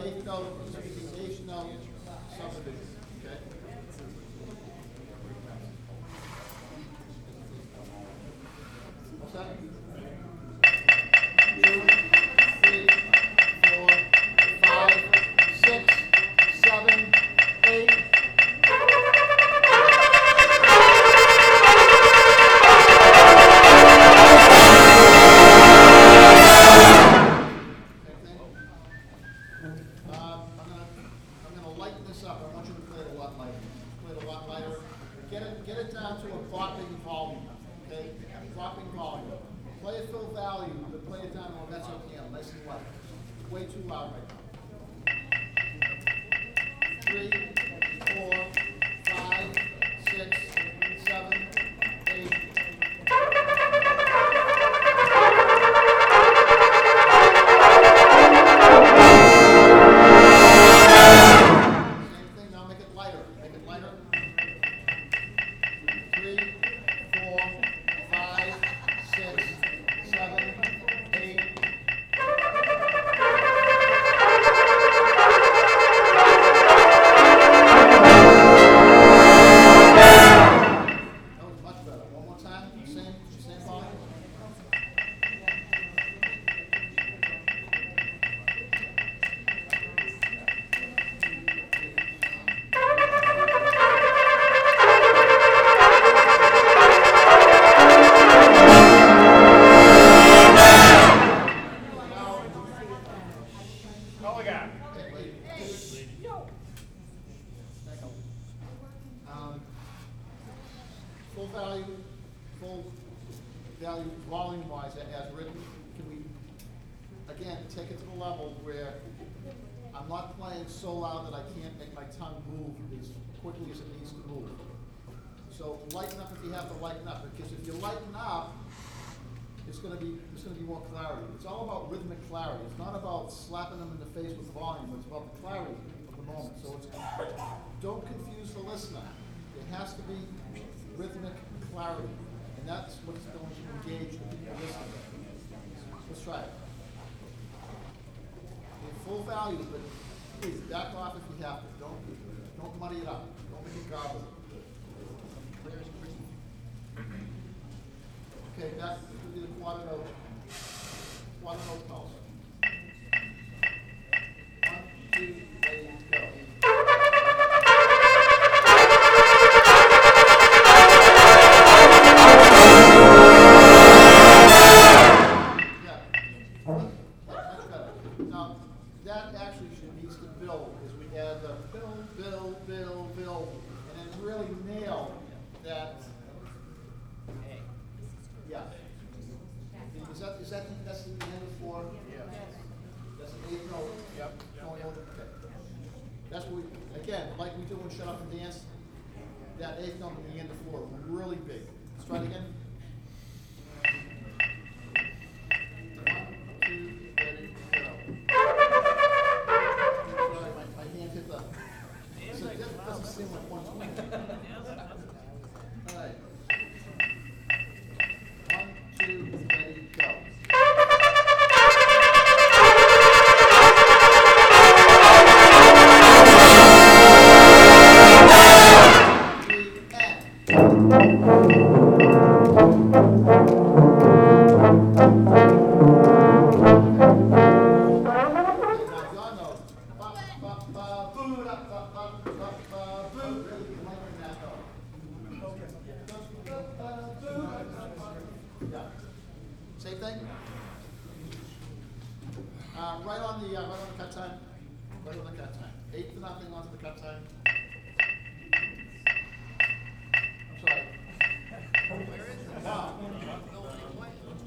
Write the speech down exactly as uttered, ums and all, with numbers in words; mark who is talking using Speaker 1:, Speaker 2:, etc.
Speaker 1: eighth note, the eighth note subdivision, okay? What's that? Two, three, four, five, six, seven, eight. Get it, get it down to a dropping volume, okay? Dropping volume. Play it full value, but play it down to a mezzo piano, nice and light. Way too loud right now. Three, four, five, six, seven, eight. Same thing, now make it lighter. Make it lighter. Three, four, five, six, seven, eight. That was much better. One more time. Same, same volume. Um, full value, full value, volume-wise, as written, can we, again, take it to the level where I'm not playing so loud that I can't make my tongue move as quickly as it needs to move. So lighten up if you have to lighten up, because if you lighten up, it's going to be it's going to be more clarity. It's all about rhythmic clarity. It's not about slapping them in the face with volume. It's about the clarity of the moment. So it's don't confuse the listener. It has to be rhythmic clarity, and that's what's going to engage the people listening. Let's try it. In full value, but please back off if you have to. Don't don't muddy it up. Don't make it garbled. Okay, that would be the quarter note. Quarter note pulse. One, two, ready, go. Yeah, much better. Now, that actually should needs to build as we add the build, build, build, build, and then really nail that. Yeah. Is that, is that, that's the end of four? Yeah. That's the eighth note? Yep. Going over, okay. That's what we, again, like we do in Shut Up and Dance, that eighth note at the end of four, really big. Let's try it again. One, two, ready, go. Sorry, my, my hand hit the, so that doesn't seem like one twenty. All right. Two, ready, go. Same thing? Uh, right on the uh, right on the cut time. Right on the cut time. Eight to nothing onto the cut time. I'm sorry. Where is it? Wow.